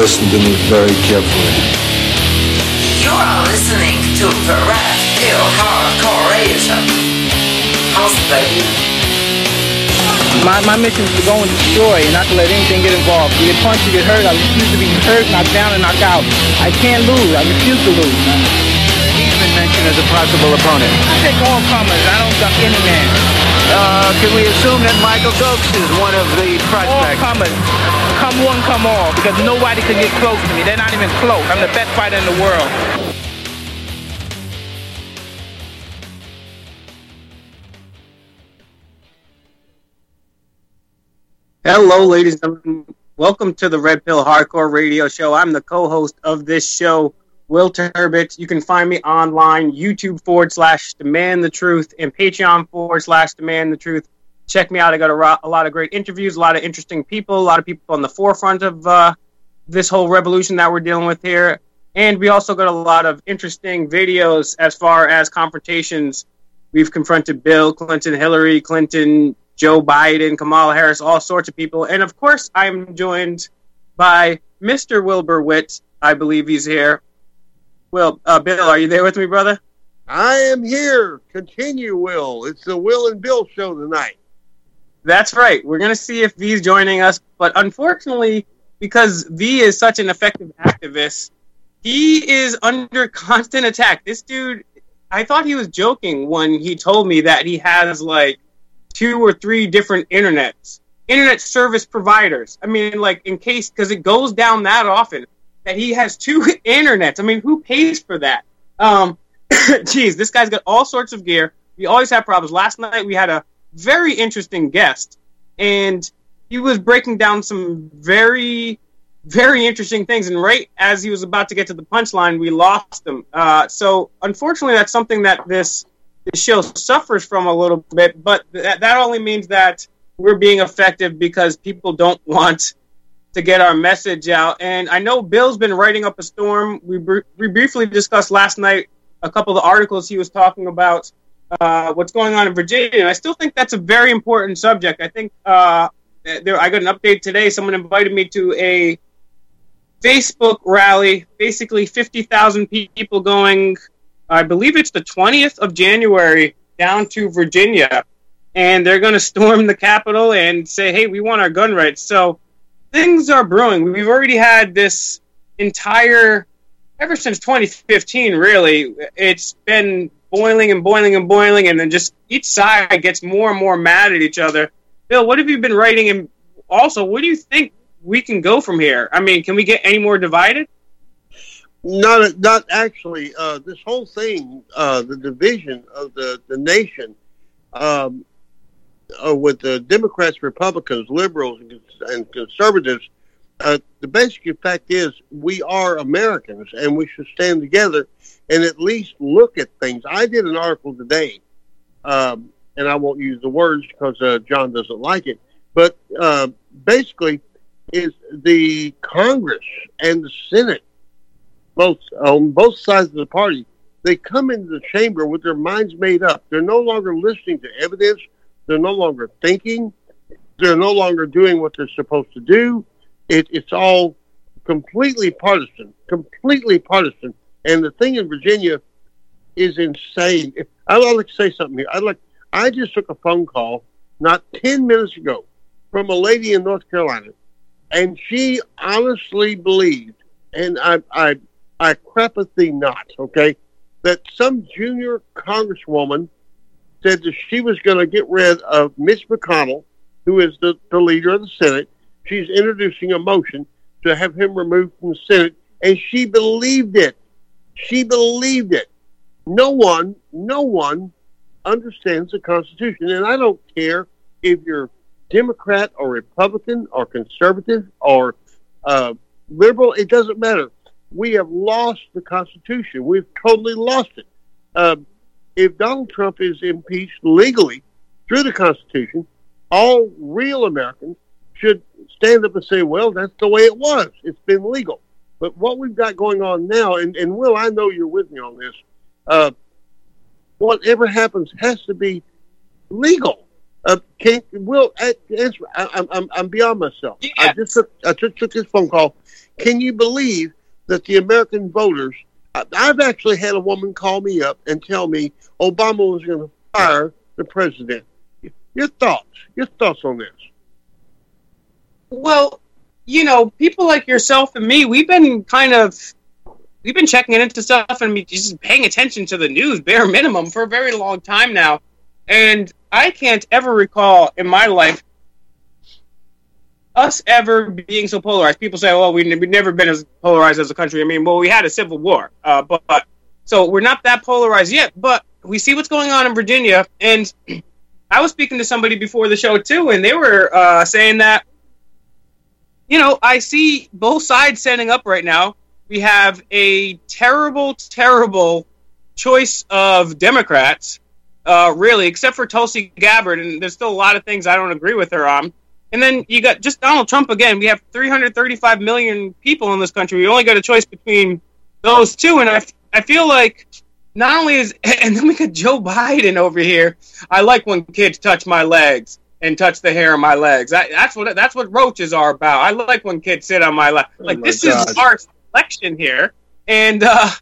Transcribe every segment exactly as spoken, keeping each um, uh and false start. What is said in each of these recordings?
listen to me very carefully. You are listening to the Red Pill Hardcore Radio Show. How's baby? My, my mission is to go and destroy and not to let anything get involved. You get punched, you get hurt. I refuse to be hurt, knocked down, and knocked out. I can't lose. I refuse to lose. He's been mentioned as a possible opponent. I take all comers. I don't duck any man. Uh, can we assume that Michael Stokes is one of the prospects? All comers. Come one, come all. Because nobody can get close to me. They're not even close. I'm the best fighter in the world. Hello, ladies and gentlemen. Welcome to the Red Pill Hardcore Radio Show. I'm the co-host of this show, Will Turbit. You can find me online, YouTube forward slash Demand the Truth, and Patreon forward slash Demand the Truth. Check me out. I got a, ro- a lot of great interviews, a lot of interesting people, a lot of people on the forefront of uh, this whole revolution that we're dealing with here. And we also got a lot of interesting videos as far as confrontations. We've confronted Bill Clinton, Hillary Clinton, Joe Biden, Kamala Harris, all sorts of people. And, of course, I'm joined by Mister Wilbur Witt. I believe he's here. Well, uh, Bill, are you there with me, brother? I am here. Continue, Will. It's the Will and Bill show tonight. That's right. We're going to see if V's joining us. But, unfortunately, because V is such an effective activist, he is under constant attack. This dude, I thought he was joking when he told me that he has, like, two or three different internets, internet service providers. I mean, like, in case, because it goes down that often, that he has two internets. I mean, who pays for that? Um, geez, this guy's got all sorts of gear. We always have problems. Last night we had a very interesting guest, and he was breaking down some very, very interesting things. And right as he was about to get to the punchline, we lost him. Uh, so, unfortunately, that's something that this the show suffers from a little bit, but that, that only means that we're being effective because people don't want to get our message out. And I know Bill's been writing up a storm. We, br- we briefly discussed last night a couple of the articles he was talking about uh, what's going on in Virginia. And I still think that's a very important subject. I think uh, there, I got an update today. Someone invited me to a Facebook rally, basically fifty thousand people going, I believe it's the twentieth of January, down to Virginia, and they're going to storm the Capitol and say, hey, we want our gun rights. So things are brewing. We've already had this entire, ever since twenty fifteen, really, it's been boiling and boiling and boiling, and then just each side gets more and more mad at each other. Bill, what have you been writing? And also, where do you think we can go from here? I mean, can we get any more divided? Not, not actually. Uh, this whole thing, uh, the division of the, the nation, um, uh, with the Democrats, Republicans, liberals, and, and conservatives, uh, the basic fact is we are Americans, and we should stand together and at least look at things. I did an article today, um, and I won't use the words because uh, John doesn't like it, but uh, basically is the Congress and the Senate, both on both sides of the party, they come into the chamber with their minds made up. They're no longer listening to evidence. They're no longer thinking. They're no longer doing what they're supposed to do. It, it's all completely partisan, completely partisan. And the thing in Virginia is insane. I'd like to say something here. I'd like. I just took a phone call not ten minutes ago from a lady in North Carolina, and she honestly believed, and I, I I crapeth thee not, okay, that some junior congresswoman said that she was going to get rid of Mitch McConnell, who is the, the leader of the Senate. She's introducing a motion to have him removed from the Senate, and she believed it. She believed it. No one, no one understands the Constitution, and I don't care if you're Democrat or Republican or conservative or uh, liberal. It doesn't matter. We have lost the Constitution. We've totally lost it. Uh, if Donald Trump is impeached legally through the Constitution, all real Americans should stand up and say, well, that's the way it was. It's been legal. But what we've got going on now, and, and Will, I know you're with me on this, uh, whatever happens has to be legal. Uh, can Will answer? I, I'm I'm I'm beyond myself. Yeah. I just took I just took this phone call. Can you believe that the American voters? I, I've actually had a woman call me up and tell me Obama was going to fire the president. Your thoughts? Your thoughts on this? Well, you know, people like yourself and me, we've been kind of, we've been checking into stuff and just paying attention to the news, bare minimum, for a very long time now. And I can't ever recall in my life us ever being so polarized. People say, well, we, we've never been as polarized as a country. I mean, well, we had a civil war. Uh, but, but so we're not that polarized yet. But we see what's going on in Virginia. And I was speaking to somebody before the show, too, and they were uh, saying that, you know, I see both sides standing up right now. We have a terrible, terrible choice of Democrats, uh, really, except for Tulsi Gabbard, and there's still a lot of things I don't agree with her on. And then you got just Donald Trump again. We have three hundred thirty-five million people in this country. We only got a choice between those two, and I, I feel like not only is, and then we got Joe Biden over here. I like when kids touch my legs and touch the hair on my legs. I, that's what that's what roaches are about. I like when kids sit on my lap. Like, oh my this God. is our election here, and uh,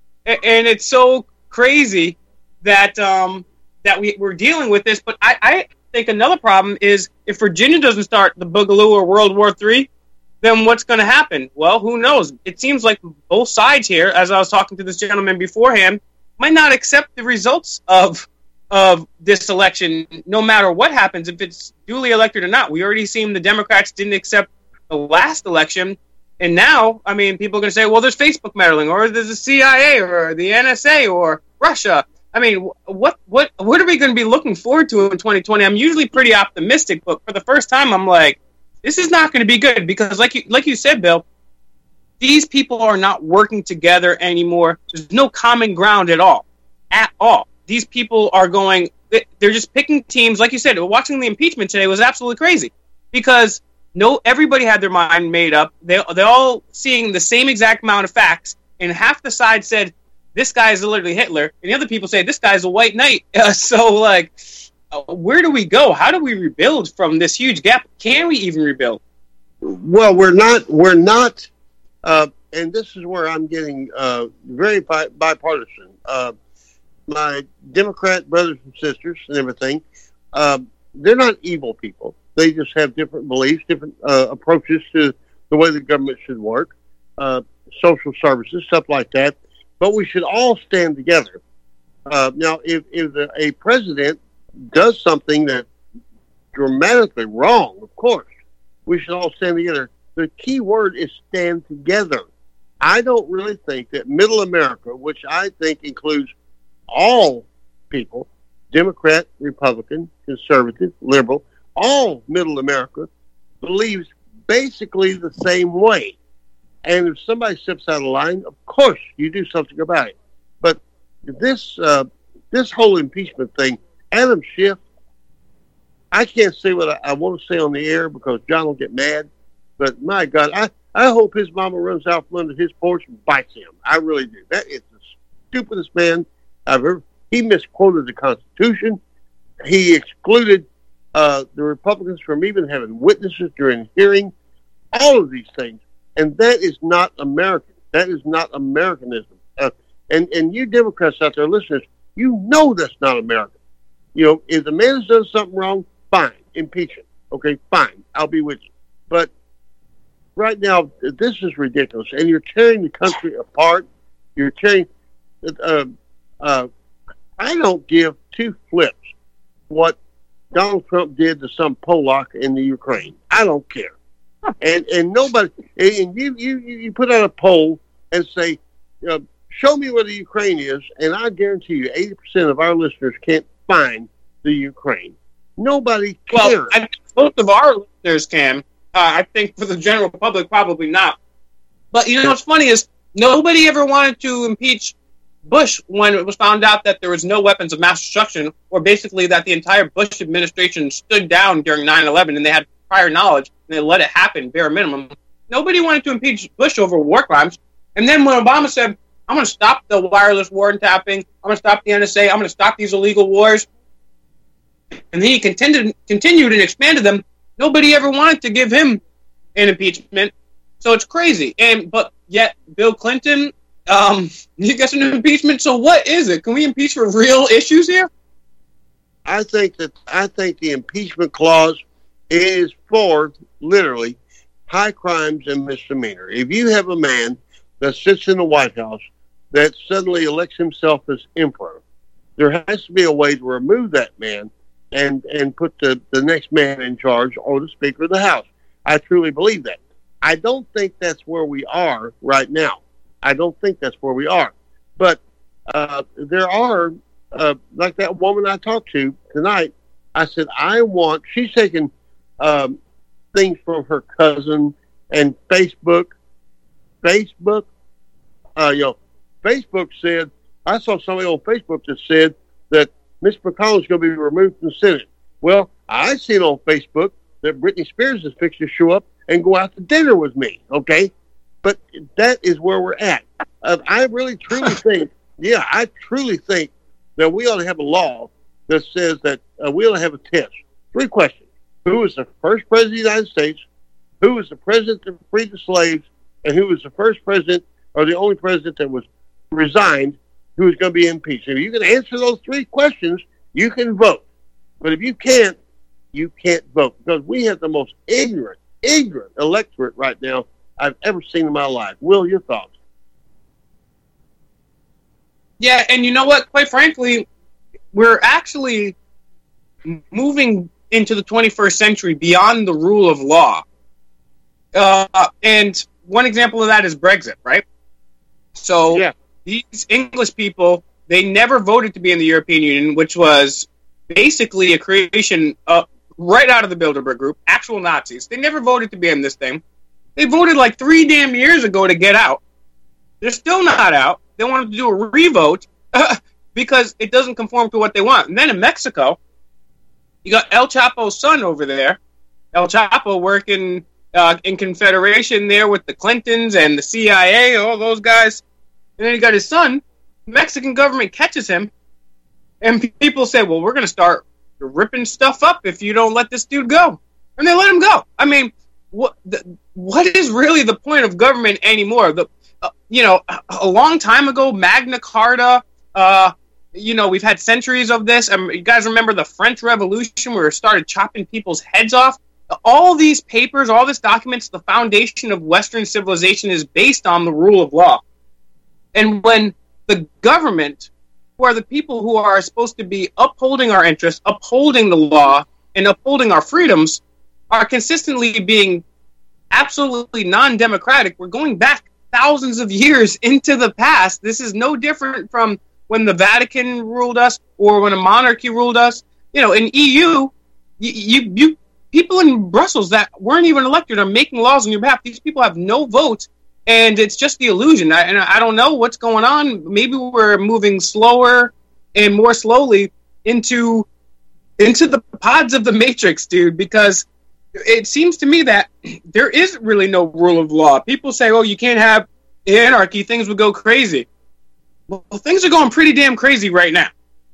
and it's so crazy that um that we we're dealing with this. But I, I think another problem is if Virginia doesn't start the Boogaloo or World War Three, then what's going to happen? Well, who knows? It seems like both sides here, as I was talking to this gentleman beforehand, might not accept the results of of this election, no matter what happens, if it's duly elected or not. We already seen the Democrats didn't accept the last election, and now, I mean, people are going to say, well, there's Facebook meddling, or there's the C I A, or the N S A, or Russia. I mean, what what what are we going to be looking forward to in twenty twenty? I'm usually pretty optimistic, but for the first time, I'm like, this is not going to be good, because like you, like you said, Bill, these people are not working together anymore. There's no common ground at all, at all. These people are going, they're just picking teams. Like you said, watching the impeachment today was absolutely crazy, because no, everybody had their mind made up. They, they're all seeing the same exact amount of facts, and half the side said, this guy is literally Hitler, and the other people say, this guy's a white knight. Uh, so, like, uh, where do we go? How do we rebuild from this huge gap? Can we even rebuild? Well, we're not. We're not. Uh, and this is where I'm getting uh, very bi- bipartisan. Uh, my Democrat brothers and sisters and everything, uh, they're not evil people. They just have different beliefs, different uh, approaches to the way the government should work, uh, social services, stuff like that. But we should all stand together. Uh, now, if, if the, a president does something that's dramatically wrong, of course, we should all stand together. The key word is stand together. I don't really think that middle America, which I think includes all people, Democrat, Republican, conservative, liberal, all middle America, believes basically the same way. And if somebody steps out of line, of course you do something about it. But this uh, this whole impeachment thing, Adam Schiff, I can't say what I, I want to say on the air because John will get mad. But my God, I, I hope his mama runs out from under his porch and bites him. I really do. That is the stupidest man I've ever. He misquoted the Constitution. He excluded uh, the Republicans from even having witnesses during hearing. All of these things. And that is not American. That is not Americanism. Uh, and, and you Democrats out there, listeners, you know that's not American. You know, if the man has done something wrong, fine, impeach him. Okay, fine, I'll be with you. But right now, this is ridiculous. And you're tearing the country apart. You're tearing... Uh, uh, I don't give two flips what Donald Trump did to some Polak in the Ukraine. I don't care. And and nobody, and you, you, you put out a poll and say, uh, show me where the Ukraine is, and I guarantee you eighty percent of our listeners can't find the Ukraine. Nobody cares. Well, I think most of our listeners can. Uh, I think for the general public, probably not. But, you know, what's funny is nobody ever wanted to impeach Bush when it was found out that there was no weapons of mass destruction, or basically that the entire Bush administration stood down during nine eleven and they had prior knowledge, and they let it happen, bare minimum. Nobody wanted to impeach Bush over war crimes. And then when Obama said, I'm going to stop the wireless wartapping, I'm going to stop the N S A, I'm going to stop these illegal wars, and then he continued, continued and expanded them. Nobody ever wanted to give him an impeachment, so it's crazy. And but yet Bill Clinton, um, he gets an impeachment. So what is it? Can we impeach for real issues here? I think that I think the impeachment clause is for literally high crimes and misdemeanor. If you have a man that sits in the White House that suddenly elects himself as emperor, there has to be a way to remove that man and and put the, the next man in charge, or the Speaker of the House. I truly believe that. I don't think that's where we are right now. I don't think that's where we are. But uh, there are, uh, like that woman I talked to tonight, I said, I want, she's taking um, things from her cousin and Facebook. Facebook, uh, you know, Facebook said, I saw somebody on Facebook that said that Mitch McConnell is going to be removed from the Senate. Well, I seen on Facebook that Britney Spears is fixing to show up and go out to dinner with me, okay? But that is where we're at. Uh, I really, truly think, yeah, I truly think that we ought to have a law that says that uh, we ought to have a test. Three questions. Who was the first president of the United States? Who was the president that freed the slaves? And who was the first president or the only president that was resigned who is going to be impeached? If you can answer those three questions, you can vote. But if you can't, you can't vote, because we have the most ignorant, ignorant electorate right now I've ever seen in my life. Will, your thoughts? Yeah, and you know what? Quite frankly, we're actually moving into the twenty-first century beyond the rule of law. Uh, and one example of that is Brexit, right? So yeah. These English people, they never voted to be in the European Union, which was basically a creation of, right out of the Bilderberg Group, actual Nazis. They never voted to be in this thing. They voted like three damn years ago to get out. They're still not out. They wanted to do a revote because it doesn't conform to what they want. And then in Mexico, you got El Chapo's son over there. El Chapo working uh, in Confederation there with the Clintons and the C I A, all those guys. And then you got his son. The Mexican government catches him. And people say, well, we're going to start ripping stuff up if you don't let this dude go. And they let him go. I mean, what the, what is really the point of government anymore? The uh, you know, a, a long time ago, Magna Carta, uh, you know, we've had centuries of this. Um, you guys remember the French Revolution where it started chopping people's heads off? All these papers, all these documents, the foundation of Western civilization is based on the rule of law. And when the government, who are the people who are supposed to be upholding our interests, upholding the law, and upholding our freedoms, are consistently being absolutely non-democratic, we're going back thousands of years into the past. This is no different from when the Vatican ruled us or when a monarchy ruled us. You know, in E U, you, you, you people in Brussels that weren't even elected are making laws on your behalf. These people have no vote. And it's just the illusion. I, and I don't know what's going on. Maybe we're moving slower and more slowly into into the pods of the Matrix, dude, because it seems to me that there is really no rule of law. People say, oh, you can't have anarchy. Things would go crazy. Well, things are going pretty damn crazy right now.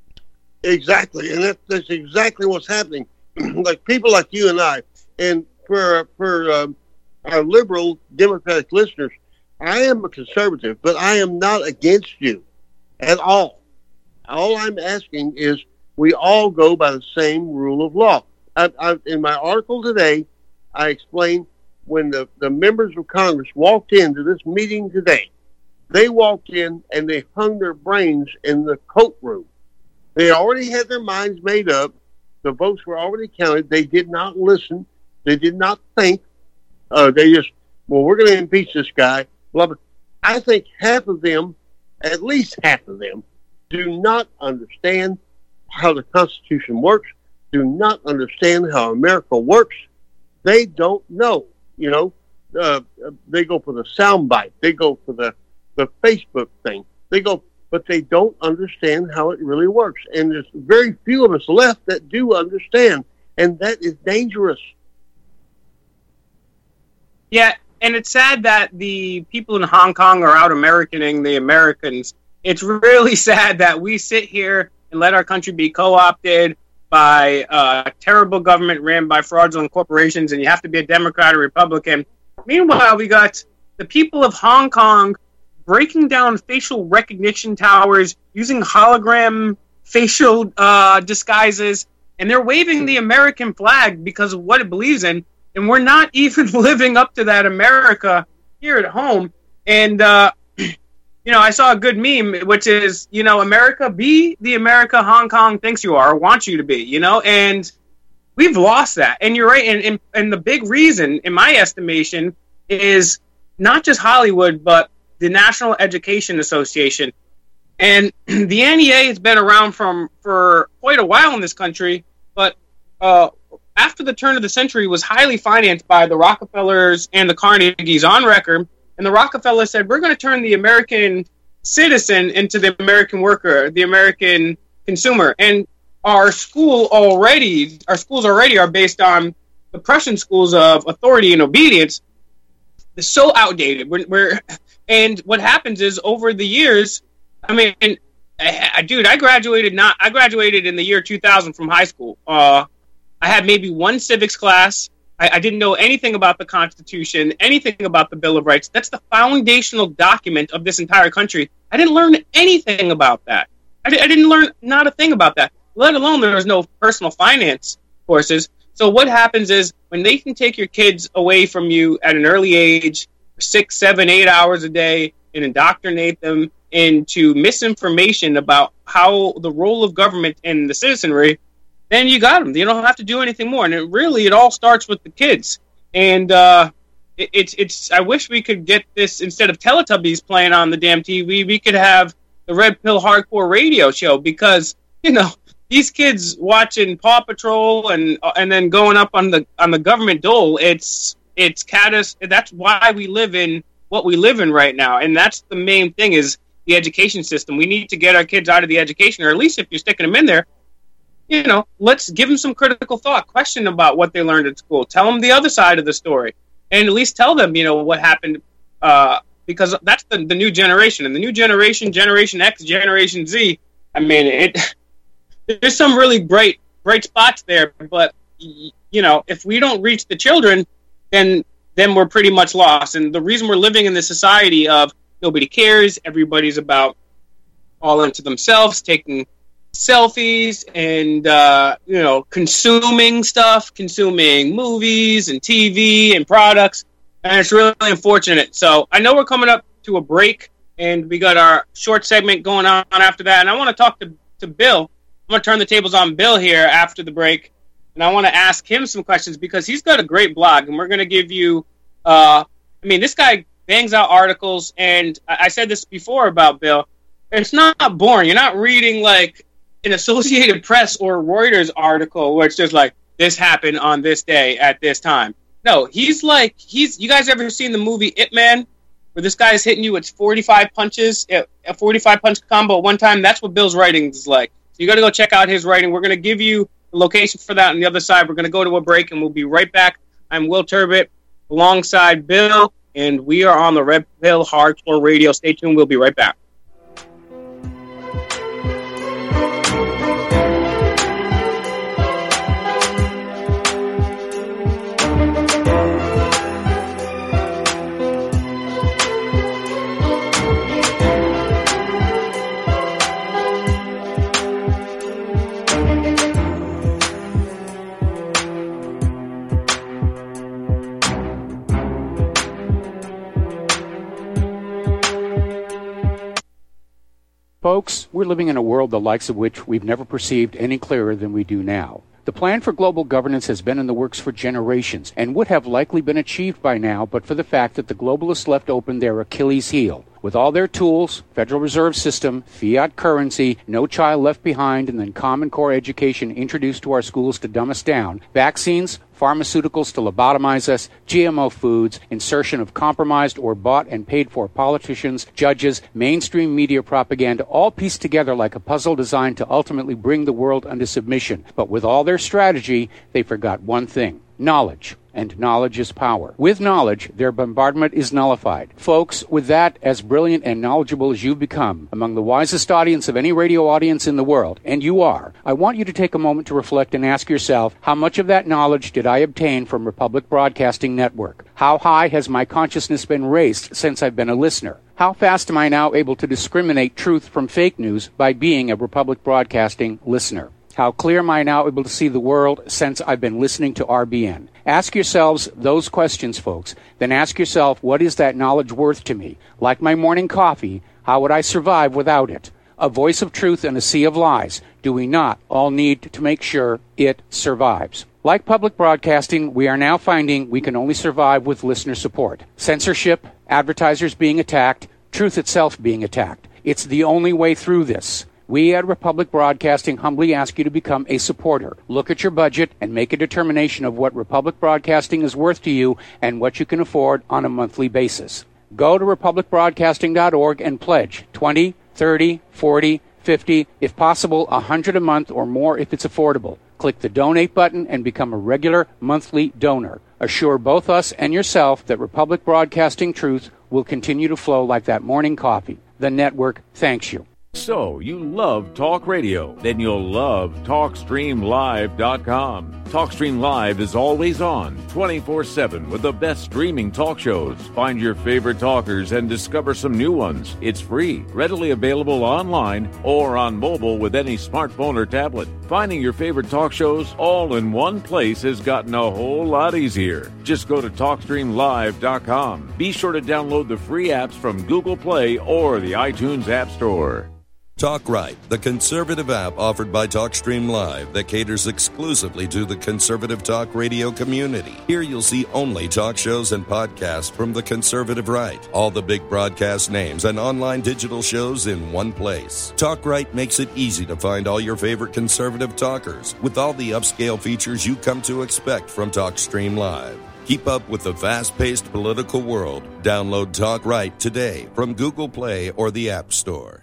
Exactly. And that, that's exactly what's happening. Like people like you and I, and for, for um, our liberal Democratic listeners, I am a conservative, but I am not against you at all. All I'm asking is we all go by the same rule of law. I, I, in my article today, I explained when the, the members of Congress walked into this meeting today, they walked in and they hung their brains in the coat room. They already had their minds made up. The votes were already counted. They did not listen. They did not think. Uh, they just, well, we're going to impeach this guy. Well, I think half of them, at least half of them, do not understand how the Constitution works, do not understand how America works. They don't know, you know. Uh, they go for the soundbite. They go for the, the Facebook thing. They go, but they don't understand how it really works. And there's very few of us left that do understand, and that is dangerous. Yeah, and it's sad that the people in Hong Kong are out Americaning the Americans. It's really sad that we sit here and let our country be co-opted by uh, a terrible government ran by fraudulent corporations, and you have to be a Democrat or Republican. Meanwhile, we got the people of Hong Kong breaking down facial recognition towers using hologram facial uh, disguises, and they're waving the American flag because of what it believes in, and we're not even living up to that America here at home. And, uh, you know, I saw a good meme, which is, you know, America, be the America Hong Kong thinks you are, or wants you to be, you know, and we've lost that. And you're right, and, and, and the big reason, in my estimation, is not just Hollywood, but the National Education Association. And the N E A has been around from for quite a while in this country, but uh, after the turn of the century was highly financed by the Rockefellers and the Carnegies on record. And the Rockefellers said, we're going to turn the American citizen into the American worker, the American consumer. And our school already, our schools already are based on the Prussian schools of authority and obedience. They're so outdated. We're, we're and what happens is over the years, I mean, I, I, dude, I graduated not. I graduated in the year two thousand from high school. Uh, I had maybe one civics class. I, I didn't know anything about the Constitution, anything about the Bill of Rights. That's the foundational document of this entire country. I didn't learn anything about that. I, di- I didn't learn not a thing about that, let alone there was no personal finance courses. So what happens is when they can take your kids away from you at an early age, six, seven, eight hours a day, and indoctrinate them into misinformation about how the role of government and the citizenry, then you got them. You don't have to do anything more. And it really, it all starts with the kids. And uh, it, it's, it's. I wish we could get this, instead of Teletubbies playing on the damn T V, we could have the Red Pill Hardcore Radio Show, because, you know, these kids watching Paw Patrol and and then going up on the on the government dole, it's it's catas. That's why we live in what we live in right now. And that's the main thing, is the education system. We need to get our kids out of the education, or at least if you're sticking them in there, you know, let's give them some critical thought, question about what they learned at school. Tell them the other side of the story, and at least tell them, you know, what happened, uh, because that's the, the new generation. And the new generation, Generation X, Generation Z, I mean, it. There's some really bright, bright spots there, but, you know, if we don't reach the children, then then we're pretty much lost. And the reason we're living in this society of nobody cares, everybody's about all into themselves, taking selfies and, uh, you know, consuming stuff, consuming movies and T V and products, and it's really unfortunate. So I know we're coming up to a break, and we got our short segment going on after that, and I want to talk to, to Bill. I'm going to turn the tables on Bill here after the break, and I want to ask him some questions because he's got a great blog, and we're going to give you, uh, I mean, this guy bangs out articles, and I, I said this before about Bill. It's not boring. You're not reading, like, an Associated Press or Reuters article where it's just like, this happened on this day at this time. No, he's like, he's, you guys ever seen the movie Ip Man, where this guy's hitting you with forty-five punches, a forty-five punch combo at one time? That's what Bill's writing is like. So you got to go check out his writing. We're going to give you the location for that on the other side. We're going to go to a break, and we'll be right back. I'm Will Turbot alongside Bill, and we are on the Red Pill Hardcore Radio. Stay tuned. We'll be right back. Folks, we're living in a world the likes of which we've never perceived any clearer than we do now. The plan for global governance has been in the works for generations and would have likely been achieved by now but for the fact that the globalists left open their Achilles heel. With all their tools, Federal Reserve System, fiat currency, no child left behind, and then Common Core education introduced to our schools to dumb us down, vaccines, pharmaceuticals to lobotomize us, G M O foods, insertion of compromised or bought and paid for politicians, judges, mainstream media propaganda, all pieced together like a puzzle designed to ultimately bring the world under submission. But with all their strategy, they forgot one thing: knowledge. And knowledge is power. With knowledge, their bombardment is nullified. Folks, with that, as brilliant and knowledgeable as you've become, among the wisest audience of any radio audience in the world, and you are, I want you to take a moment to reflect and ask yourself, how much of that knowledge did I obtain from Republic Broadcasting Network? How high has my consciousness been raised since I've been a listener? How fast am I now able to discriminate truth from fake news by being a Republic Broadcasting listener? How clear am I now able to see the world since I've been listening to R B N? Ask yourselves those questions, folks. Then ask yourself, what is that knowledge worth to me? Like my morning coffee, how would I survive without it? A voice of truth in a sea of lies. Do we not all need to make sure it survives? Like public broadcasting, we are now finding we can only survive with listener support. Censorship, advertisers being attacked, truth itself being attacked. It's the only way through this. We at Republic Broadcasting humbly ask you to become a supporter. Look at your budget and make a determination of what Republic Broadcasting is worth to you and what you can afford on a monthly basis. Go to republic broadcasting dot org and pledge twenty, thirty, forty, fifty, if possible one hundred a month or more if it's affordable. Click the donate button and become a regular monthly donor. Assure both us and yourself that Republic Broadcasting truth will continue to flow like that morning coffee. The network thanks you. So, you love talk radio? Then you'll love talk stream live dot com. TalkStream Live is always on, twenty-four seven, with the best streaming talk shows. Find your favorite talkers and discover some new ones. It's free, readily available online or on mobile with any smartphone or tablet. Finding your favorite talk shows all in one place has gotten a whole lot easier. Just go to talk stream live dot com. Be sure to download the free apps from Google Play or the iTunes App Store. Talk Right, the conservative app offered by TalkStream Live that caters exclusively to the conservative talk radio community. Here you'll see only talk shows and podcasts from the conservative right. All the big broadcast names and online digital shows in one place. Talk Right makes it easy to find all your favorite conservative talkers with all the upscale features you come to expect from TalkStream Live. Keep up with the fast-paced political world. Download Talk Right today from Google Play or the App Store.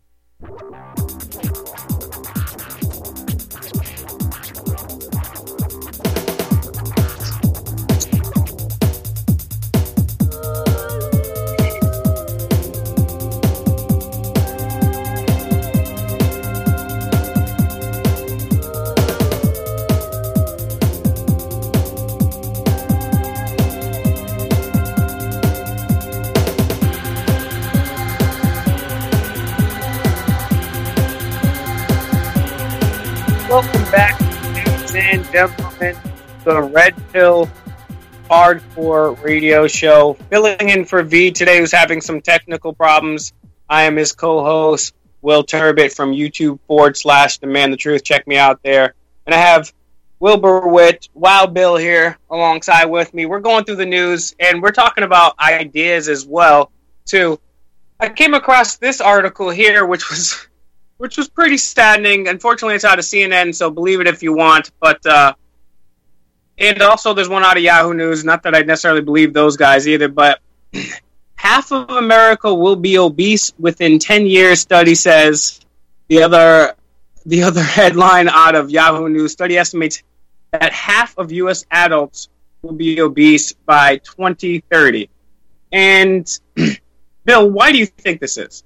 Welcome back, ladies and gentlemen, the Red Pill Hardcore Radio Show. Filling in for V today, who's having some technical problems. I am his co-host, Will Turbot from YouTube forward slash The Man the Truth. Check me out there. And I have Wilbur Witt, Wild Bill here alongside with me. We're going through the news, and we're talking about ideas as well, too. I came across this article here, which was... which was pretty saddening. Unfortunately, it's out of C N N, so believe it if you want. But uh, and also, there's one out of Yahoo News. Not that I necessarily believe those guys either, but half of America will be obese within ten years. Study says. The other, the other headline out of Yahoo News: study estimates that half of U S adults will be obese by twenty thirty. And Bill, why do you think this is?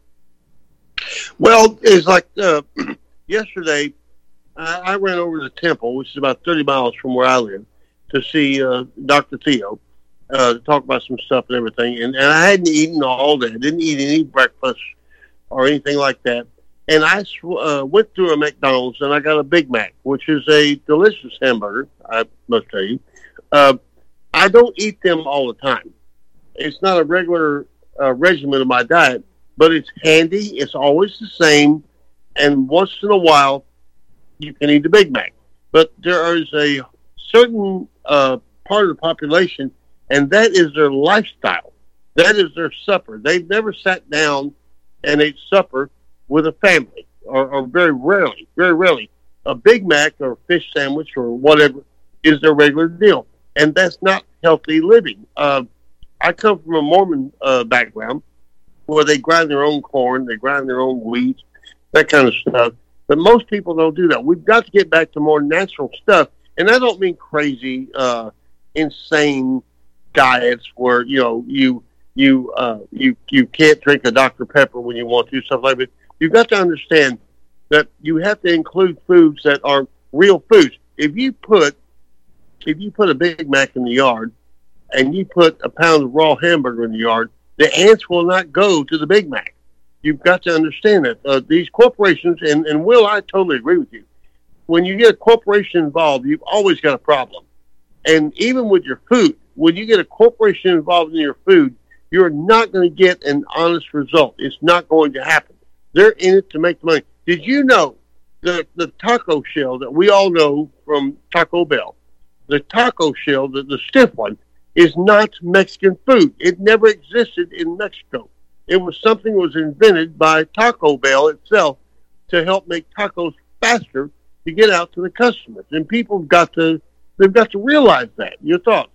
Well, it's like uh, yesterday, I, I ran over to Temple, which is about thirty miles from where I live, to see uh, Doctor Theo, uh, to talk about some stuff and everything. And, and I hadn't eaten all day. I didn't eat any breakfast or anything like that. And I sw- uh, went through a McDonald's and I got a Big Mac, which is a delicious hamburger, I must tell you. Uh, I don't eat them all the time. It's not a regular uh, regimen of my diet. But it's handy. It's always the same. And once in a while, you can eat a Big Mac. But there is a certain uh, part of the population, and that is their lifestyle. That is their supper. They've never sat down and ate supper with a family, or, or very rarely, very rarely. A Big Mac or a fish sandwich or whatever is their regular deal. And that's not healthy living. Uh, I come from a Mormon uh, background, where they grind their own corn, they grind their own wheat, that kind of stuff. But most people don't do that. We've got to get back to more natural stuff. And I don't mean crazy, uh, insane diets where, you know, you you uh, you you can't drink a Doctor Pepper when you want to, stuff like that. You've got to understand that you have to include foods that are real foods. If you put if you put a Big Mac in the yard and you put a pound of raw hamburger in the yard, the ants will not go to the Big Mac. You've got to understand that. Uh, these corporations, and, and Will, I totally agree with you. When you get a corporation involved, you've always got a problem. And even with your food, when you get a corporation involved in your food, you're not going to get an honest result. It's not going to happen. They're in it to make the money. Did you know the, the taco shell that we all know from Taco Bell, the taco shell, the, the stiff one, is not Mexican food. It never existed in Mexico. It was something that was invented by Taco Bell itself to help make tacos faster to get out to the customers. And people have got to, they've got to realize that. Your thoughts?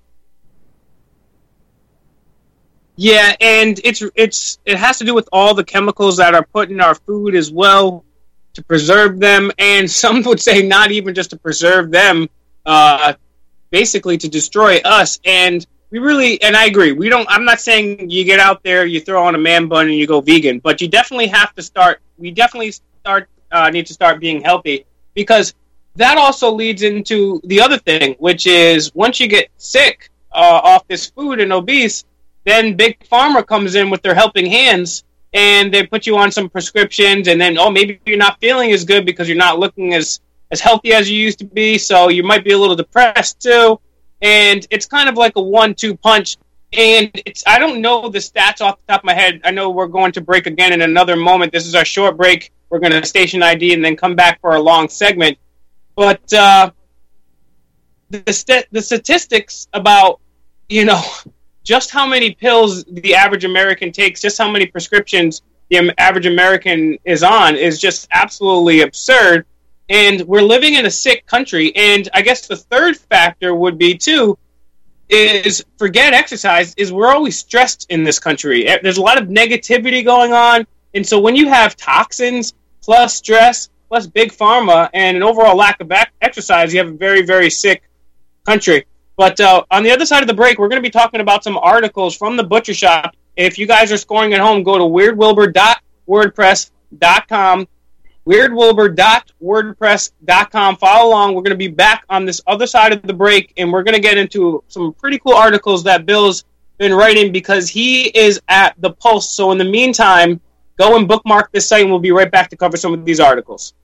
Yeah, and it's it's it has to do with all the chemicals that are put in our food as well to preserve them, and some would say not even just to preserve them, uh, basically to destroy us. And we really, and I agree, we don't. I'm not saying you get out there, you throw on a man bun, and you go vegan, but you definitely have to start. We definitely start uh, need to start being healthy, because that also leads into the other thing, which is once you get sick uh, off this food and obese, then Big Pharma comes in with their helping hands, and they put you on some prescriptions, and then, oh, maybe you're not feeling as good because you're not looking as, as healthy as you used to be, so you might be a little depressed too. And it's kind of like a one two punch. And it's I don't know the stats off the top of my head. I know we're going to break again in another moment. This is our short break. We're going to station I D and then come back for our long segment. But uh, the st- the statistics about, you know, just how many pills the average American takes, just how many prescriptions the average American is on is just absolutely absurd. And we're living in a sick country. And I guess the third factor would be, too, is forget exercise, is we're always stressed in this country. There's a lot of negativity going on. And so when you have toxins plus stress plus Big Pharma and an overall lack of exercise, you have a very, very sick country. But uh, on the other side of the break, we're going to be talking about some articles from the Butcher Shop. If you guys are scoring at home, go to weird wilbur dot wordpress dot com. weird wilbur dot wordpress dot com. Follow along. We're going to be back on this other side of the break, and we're going to get into some pretty cool articles that Bill's been writing because he is at the Pulse. So in the meantime, go and bookmark this site, and we'll be right back to cover some of these articles.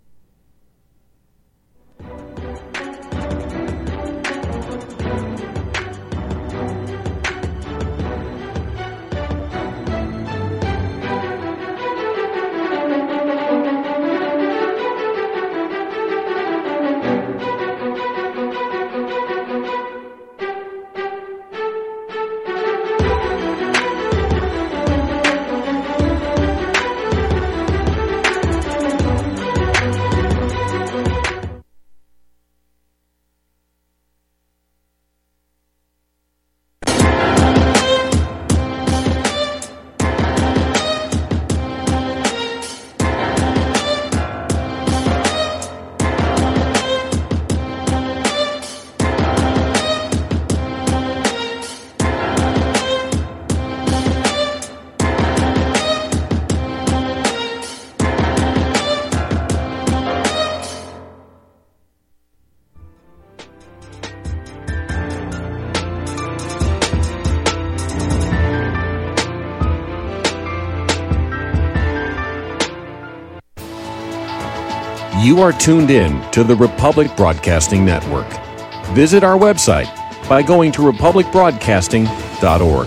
You are tuned in to the Republic Broadcasting Network. Visit our website by going to republic broadcasting dot org.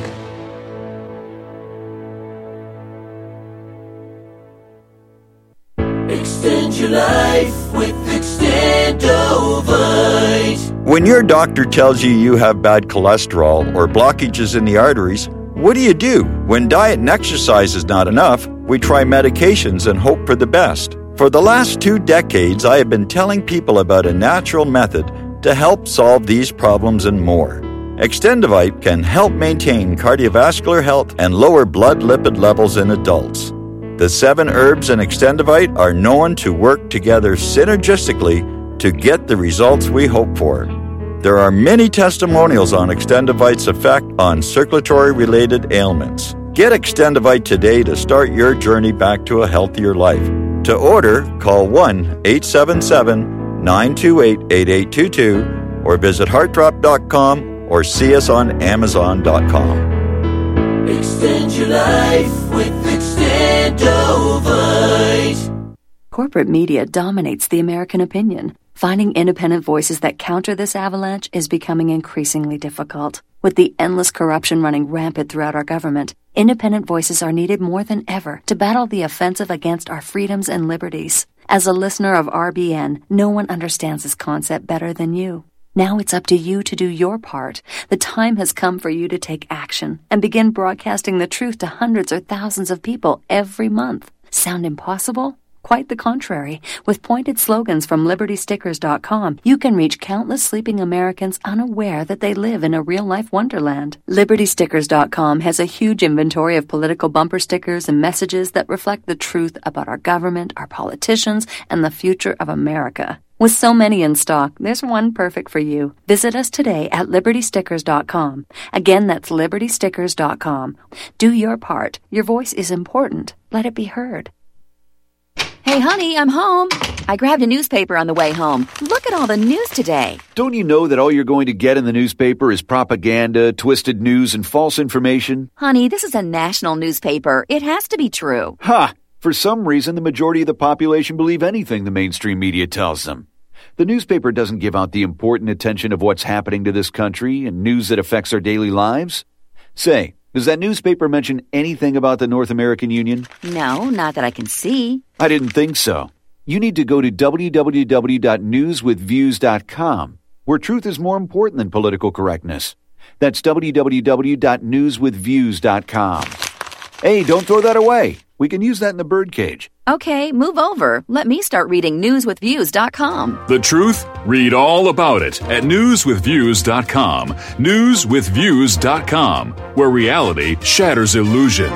Extend your life with Extendovite. When your doctor tells you you have bad cholesterol or blockages in the arteries, what do you do? When diet and exercise is not enough, we try medications and hope for the best. For the last two decades, I have been telling people about a natural method to help solve these problems and more. Extendovite can help maintain cardiovascular health and lower blood lipid levels in adults. The seven herbs in Extendovite are known to work together synergistically to get the results we hope for. There are many testimonials on Extendivite's effect on circulatory-related ailments. Get Extendivite today to start your journey back to a healthier life. To order, call one eight seven seven, nine two eight, eight eight two two or visit heart drop dot com or see us on amazon dot com. Extend your life with Extendovite. Corporate media dominates the American opinion. Finding independent voices that counter this avalanche is becoming increasingly difficult. With the endless corruption running rampant throughout our government, independent voices are needed more than ever to battle the offensive against our freedoms and liberties. As a listener of R B N, no one understands this concept better than you. Now it's up to you to do your part. The time has come for you to take action and begin broadcasting the truth to hundreds or thousands of people every month. Sound impossible? Quite the contrary. With pointed slogans from liberty stickers dot com, you can reach countless sleeping Americans unaware that they live in a real-life wonderland. liberty stickers dot com has a huge inventory of political bumper stickers and messages that reflect the truth about our government, our politicians, and the future of America. With so many in stock, there's one perfect for you. Visit us today at liberty stickers dot com. Again, that's liberty stickers dot com. Do your part. Your voice is important. Let it be heard. Hey, honey, I'm home. I grabbed a newspaper on the way home. Look at all the news today. Don't you know that all you're going to get in the newspaper is propaganda, twisted news, and false information? Honey, this is a national newspaper. It has to be true. Ha! For some reason, the majority of the population believe anything the mainstream media tells them. The newspaper doesn't give out the important attention of what's happening to this country and news that affects our daily lives. Say, does that newspaper mention anything about the North American Union? No, not that I can see. I didn't think so. You need to go to w w w dot news with views dot com, where truth is more important than political correctness. That's w w w dot news with views dot com. Hey, don't throw that away. We can use that in the birdcage. Okay, move over. Let me start reading news with views dot com. The truth? Read all about it at news with views dot com. news with views dot com, where reality shatters illusion.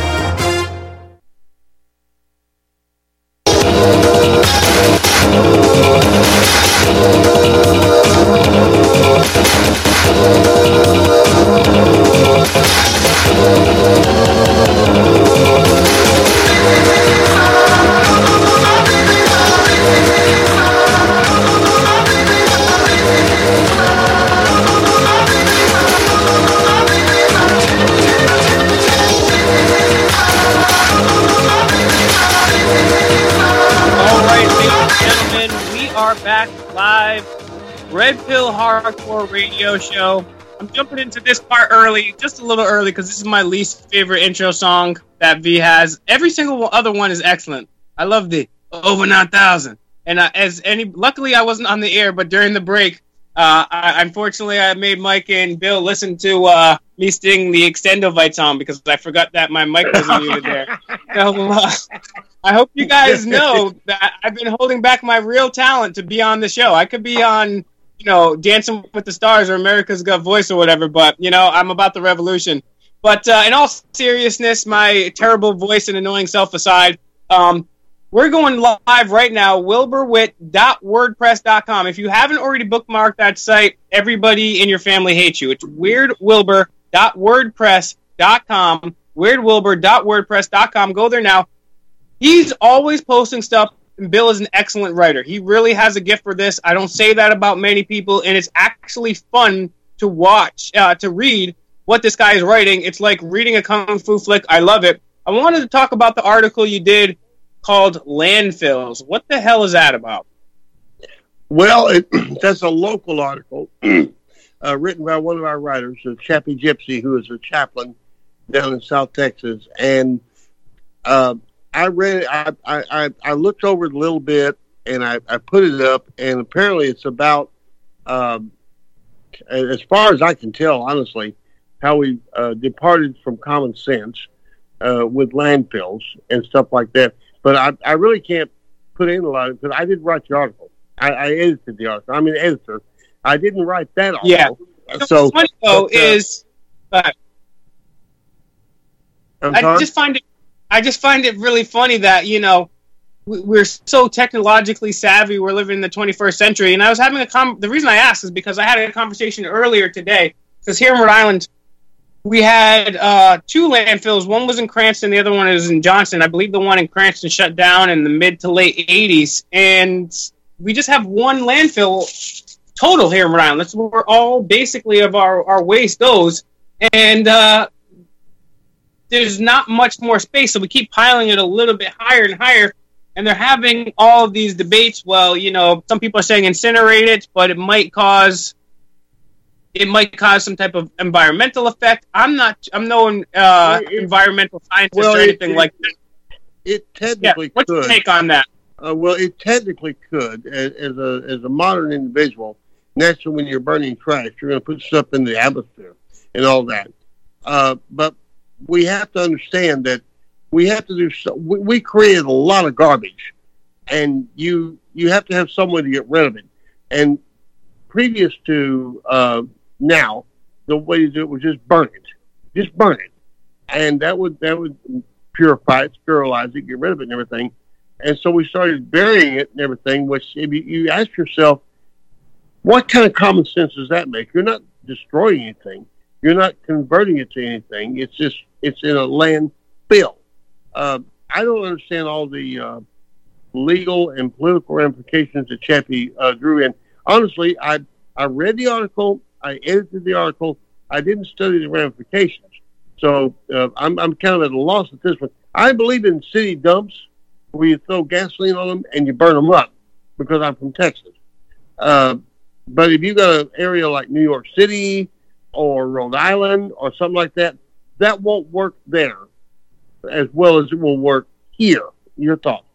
Back live, Red Pill Hardcore Radio Show. I'm jumping into this part early, just a little early, because this is my least favorite intro song that V has. Every single other one is excellent. I love the over nine thousand. And uh, as any, luckily I wasn't on the air, but during the break, uh, I, unfortunately I made Mike and Bill listen to uh, me sing the Extendovite song because I forgot that my mic wasn't muted there. So, uh, I hope you guys know that I've been holding back my real talent to be on the show. I could be on, you know, Dancing with the Stars or America's Got Voice or whatever, but, you know, I'm about the revolution. But uh, in all seriousness, my terrible voice and annoying self aside, um, we're going live right now, wilbur witt dot wordpress dot com. If you haven't already bookmarked that site, everybody in your family hates you. It's weird wilbur dot wordpress dot com, weird wilbur dot wordpress dot com. Go there now. He's always posting stuff, and Bill is an excellent writer. He really has a gift for this. I don't say that about many people, and it's actually fun to watch, uh, to read what this guy is writing. It's like reading a kung fu flick. I love it. I wanted to talk about the article you did called Landfills. What the hell is that about? Well, it, that's a local article uh, written by one of our writers, uh, Chappie Gypsy, who is a chaplain down in South Texas. And uh, I read it, I, I, I looked over it a little bit, and I, I put it up, and apparently it's about, um, as far as I can tell, honestly, how we uh, departed from common sense uh, with landfills and stuff like that. But I, I really can't put in a lot of it because I didn't write the article. I, I edited the article. I'm an editor. I didn't write that article. Yeah. So, what's funny, though, but, uh, is uh, I'm I sorry? just find it. I just find it really funny that, you know, we- we're so technologically savvy. We're living in the twenty-first century. And I was having a com- the reason I asked is because I had a conversation earlier today. Because here in Rhode Island, we had uh, two landfills. One was in Cranston, the other one is in Johnson. I believe the one in Cranston shut down in the mid to late eighties. And we just have one landfill total here in Rhode Island. That's where all basically of our, our waste goes. And uh, there's not much more space, so we keep piling it a little bit higher and higher. And they're having all of these debates. Well, you know, some people are saying incinerate it, but it might cause it might cause some type of environmental effect. I'm not. I'm no uh, It- it- environmental scientist well, or it- anything it- like that. It technically Yeah, what's could. your take on that? Uh, well, it technically could. As, as a as a modern individual, naturally, when you're burning trash, you're going to put stuff in the atmosphere and all that. Uh, but we have to understand that we have to do. So, we, we created a lot of garbage, and you you have to have some way to get rid of it. And previous to uh, now, the way to do it was just burn it, just burn it, and that would that would purify it, sterilize it, get rid of it, and everything. And so we started burying it and everything. Which, if you, you ask yourself, what kind of common sense does that make? You're not destroying anything. You're not converting it to anything. It's just it's in a landfill. Uh, I don't understand all the uh, legal and political ramifications that Chappie uh, drew in. Honestly, I I read the article, I edited the article, I didn't study the ramifications. So uh, I'm I'm kind of at a loss at this one. I believe in city dumps where you throw gasoline on them and you burn them up because I'm from Texas. Uh, but if you got an area like New York City or Rhode Island or something like that, that won't work there as well as it will work here. Your thoughts?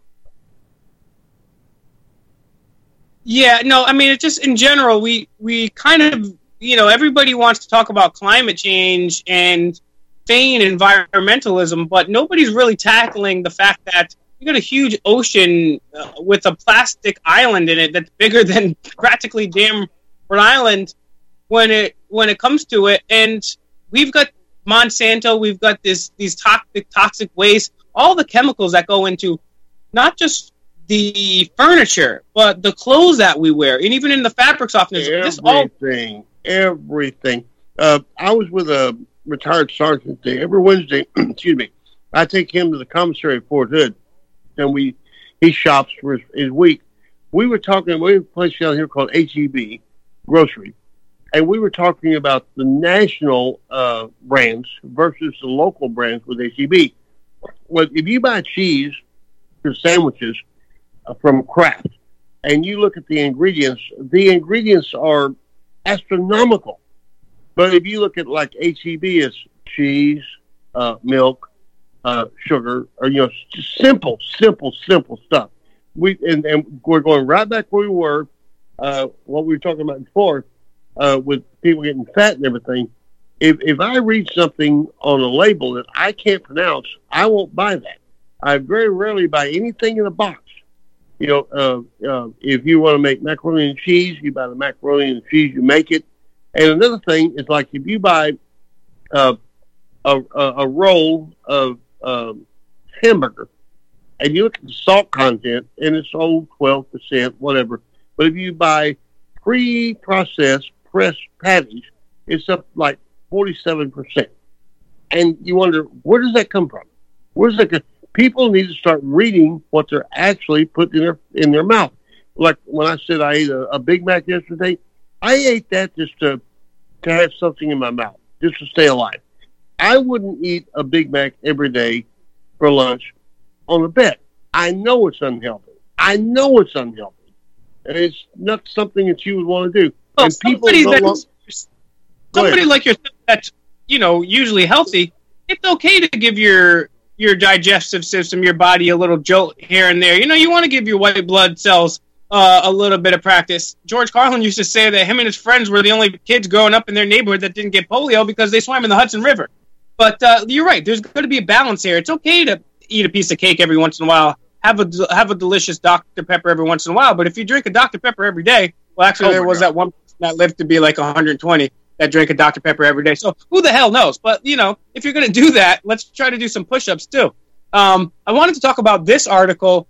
Yeah, no, I mean, it's just in general, we, we kind of, you know, everybody wants to talk about climate change and feign environmentalism, but nobody's really tackling the fact that you got a huge ocean uh, with a plastic island in it that's bigger than practically damn Rhode Island when it when it comes to it. And we've got Monsanto, we've got this these toxic toxic waste, all the chemicals that go into not just the furniture, but the clothes that we wear, and even in the fabric softeners. This all Everything, everything. Uh, I was with a retired sergeant today. Every Wednesday, excuse me, I take him to the commissary at Fort Hood, and we he shops for his, his week. We were talking. We have a place down here called H E B Grocery, and we were talking about the national uh, brands versus the local brands with H E B. Well, if you buy cheese for sandwiches uh, from Kraft, and you look at the ingredients, the ingredients are astronomical. But if you look at like H E B, it's cheese, uh, milk, uh, sugar, or, you know, just simple, simple, simple stuff. We and, and we're going right back where we were, uh, what we were talking about before, uh, with people getting fat and everything. If if I read something on a label that I can't pronounce, I won't buy that. I very rarely buy anything in a box. You know, uh, uh, if you want to make macaroni and cheese, you buy the macaroni and cheese, you make it. And another thing is, like, if you buy uh, a, a, a roll of um, hamburger and you look at the salt content and it's old twelve percent, whatever. But if you buy pre-processed pressed patties, it's up like forty-seven percent. And you wonder, where does that come from? Where's that come? People need to start reading what they're actually putting in their, in their mouth. Like when I said I ate a, a Big Mac yesterday, I ate that just to to have something in my mouth, just to stay alive. I wouldn't eat a Big Mac every day for lunch on a bet. I know it's unhealthy. I know it's unhealthy. And it's not something that you would want to do. Well, and people somebody no that's, lo- somebody like yourself that's, you know, usually healthy, it's okay to give your your digestive system, your body, a little jolt here and there. You know, you want to give your white blood cells uh, a little bit of practice. George Carlin used to say that him and his friends were the only kids growing up in their neighborhood that didn't get polio because they swam in the Hudson River. But uh, you're right. There's going to be a balance here. It's okay to eat a piece of cake every once in a while, have a have a delicious Doctor Pepper every once in a while. But if you drink a Doctor Pepper every day, well, actually, Oh, there my was God. that one person that lived to be like one hundred twenty that drank a Doctor Pepper every day. So who the hell knows? But, you know, if you're going to do that, let's try to do some push-ups too. Um, I wanted to talk about this article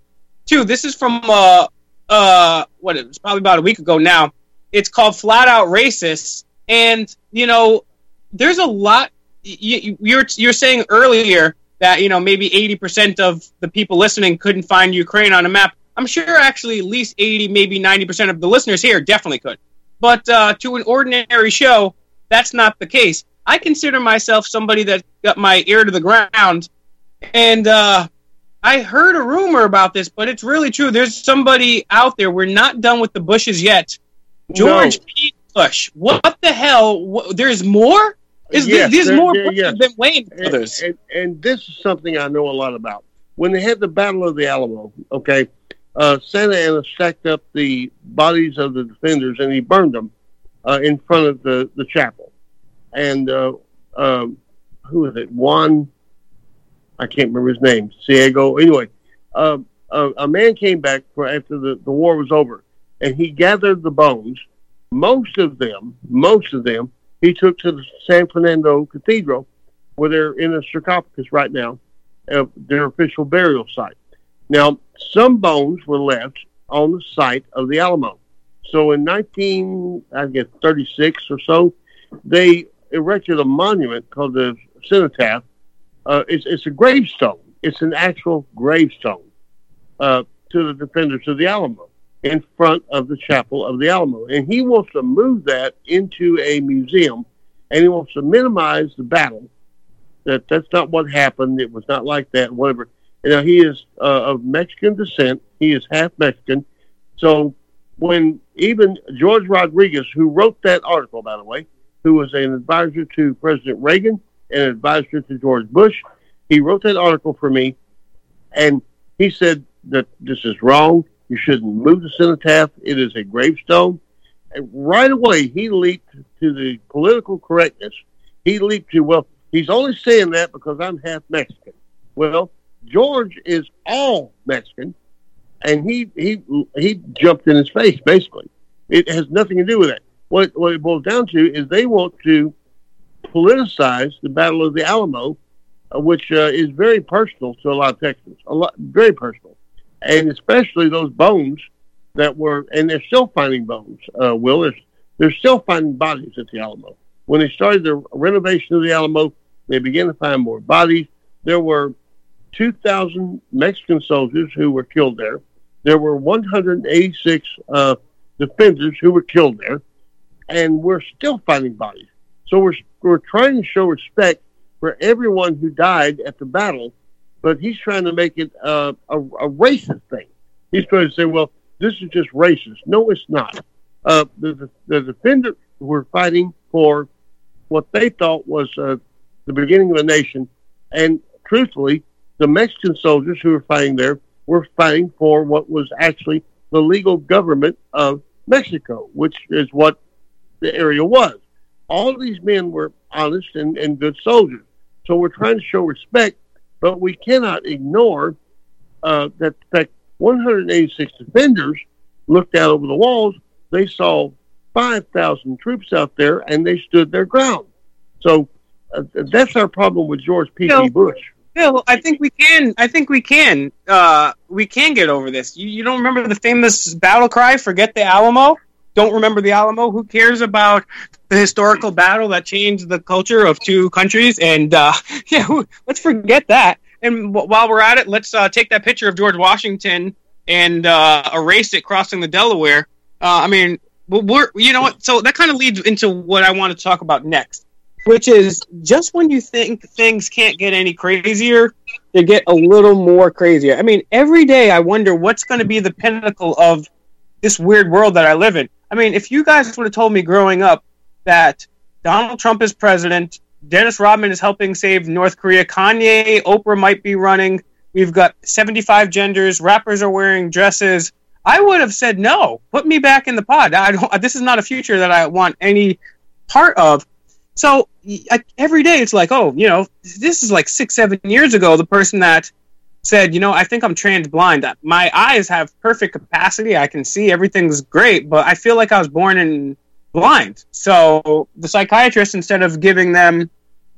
too. This is from uh uh what it was probably about a week ago now. It's called Flat Out Racist, and you know, there's a lot. You, you're you're saying earlier that you know maybe eighty percent of the people listening couldn't find Ukraine on a map. I'm sure actually at least eighty, maybe ninety percent of the listeners here definitely could. But uh, to an ordinary show, that's not the case. I consider myself somebody that got my ear to the ground, and uh, I heard a rumor about this, but it's really true. There's somebody out there. We're not done with the Bushes yet. George no. P. Bush. What the hell? What, there's more? Is yes, there, there's there, more there, Bushes yes. than Wayne and, brothers. And, and this is something I know a lot about. When they had the Battle of the Alamo, okay, uh, Santa Anna stacked up the bodies of the defenders and he burned them uh, in front of the, the chapel. And uh, um, who is it? Juan, I can't remember his name, Ciego. Anyway, uh, uh, a man came back for after the, the war was over, and he gathered the bones. Most of them, most of them, he took to the San Fernando Cathedral, where they're in a sarcophagus right now, uh, their official burial site. Now, some bones were left on the site of the Alamo. So in nineteen, I guess thirty-six or so, they erected a monument called the Cenotaph. Uh, it's, it's a gravestone. It's an actual gravestone uh, to the defenders of the Alamo in front of the chapel of the Alamo. And he wants to move that into a museum, and he wants to minimize the battle. That that's not what happened. It was not like that, whatever. You know, he is uh, of Mexican descent. He is half Mexican. So when even George Rodriguez, who wrote that article, by the way, who was an advisor to President Reagan and an advisor to George Bush, he wrote that article for me, and he said that this is wrong. You shouldn't move the cenotaph. It is a gravestone. And right away, he leaped to the political correctness. He leaped to, well, he's only saying that because I'm half Mexican. Well, George is all Mexican, and he he he jumped in his face, basically. It has nothing to do with that. What, what it boils down to is they want to politicize the Battle of the Alamo, uh, which uh, is very personal to a lot of Texans, a lot, very personal. And especially those bones that were, and they're still finding bones, uh, Will. They're, they're still finding bodies at the Alamo. When they started the renovation of the Alamo, they began to find more bodies. There were two thousand Mexican soldiers who were killed there. There were one hundred eighty-six uh, defenders who were killed there. And we're still finding bodies. So we're, we're trying to show respect for everyone who died at the battle, but he's trying to make it uh, a, a racist thing. He's trying to say, well, this is just racist. No, it's not. Uh, the, the, the defenders were fighting for what they thought was uh, the beginning of a nation. And truthfully, the Mexican soldiers who were fighting there were fighting for what was actually the legal government of Mexico, which is what the area was. All of these men were honest and, and good soldiers. So we're trying to show respect, but we cannot ignore uh, that the fact one hundred eighty-six defenders looked out over the walls. They saw five thousand troops out there, and they stood their ground. So uh, that's our problem with George P. P. Bush. Bill, I think we can. I think we can. Uh, we can get over this. You, you don't remember the famous battle cry, "Forget the Alamo"? Don't remember the Alamo? Who cares about the historical battle that changed the culture of two countries? And uh, yeah, let's forget that. And w- while we're at it, let's uh, take that picture of George Washington and uh, erase it crossing the Delaware. Uh, I mean, we're you know what? So that kind of leads into what I want to talk about next, which is just when you think things can't get any crazier, they get a little more crazier. I mean, every day I wonder what's going to be the pinnacle of this weird world that I live in. I mean, if you guys would have told me growing up that Donald Trump is president, Dennis Rodman is helping save North Korea, Kanye, Oprah might be running, we've got seventy-five genders, rappers are wearing dresses, I would have said no. Put me back in the pod. I don't. This is not a future that I want any part of. So I, every day it's like, oh, you know, this is like six, seven years ago, the person that said, you know, I think I'm trans blind. My eyes have perfect capacity. I can see everything's great, but I feel like I was born in blind. So the psychiatrist, instead of giving them